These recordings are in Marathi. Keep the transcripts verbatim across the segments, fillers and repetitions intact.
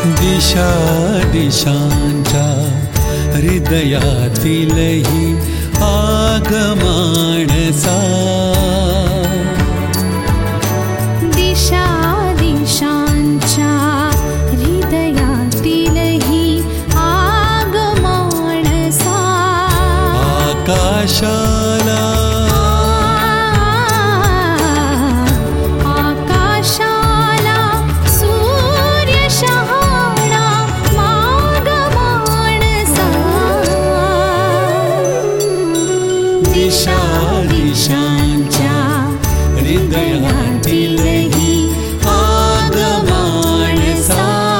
दिशा दिशांच्या हृदयातीलही आगमानसा दिशा दिशांच्या हृदयातीलही आगमानसा आकाशाला दिशा दिशांच्या हृदयातीलही आगमानसा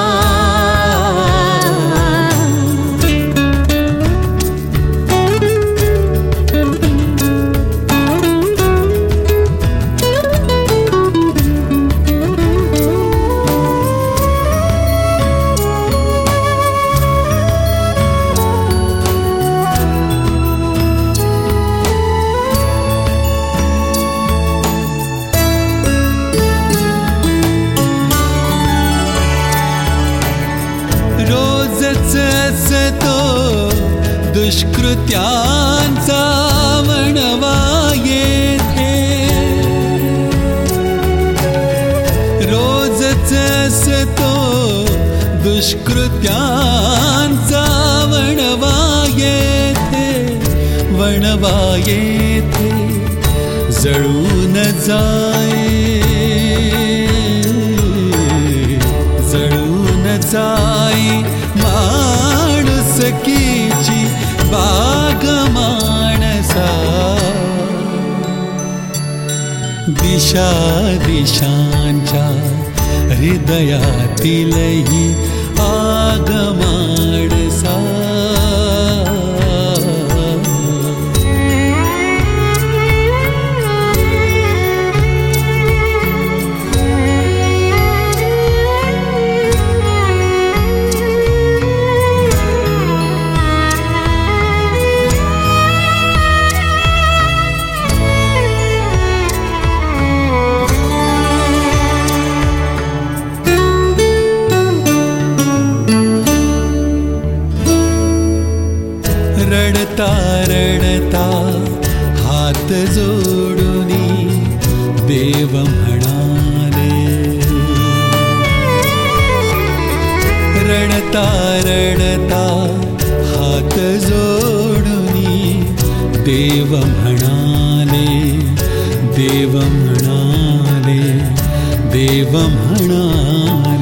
रोजच असतो दुष्कृत्यांचा वणवा येथे रोजच असतो दुष्कृत्यांचा वणवा येथे वणवा येथे जळून जाए जळून जाई माणुसकीची बाग माणसा दिशा दिशांच्या हृदयातीलही आग माणसा रडता रडता हात जोडूनी देव म्हणाले रडता रडता हात जोडूनी देव म्हणाले देव म्हणाले देव म्हणाले